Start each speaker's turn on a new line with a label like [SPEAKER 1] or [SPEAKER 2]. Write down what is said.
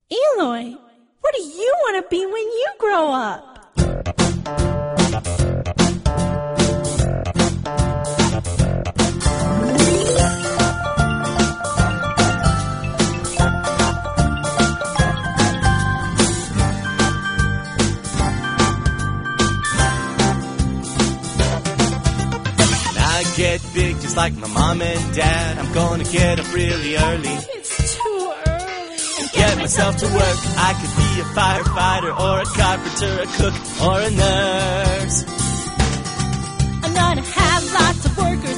[SPEAKER 1] Eloy, what do you want to be when you grow up?
[SPEAKER 2] Get big just like my mom and dad. I'm gonna get up really early.
[SPEAKER 1] It's too early.
[SPEAKER 2] Get myself to work. I could be a firefighter or a carpenter, a cook or a nurse.
[SPEAKER 1] I'm gonna have lots of workers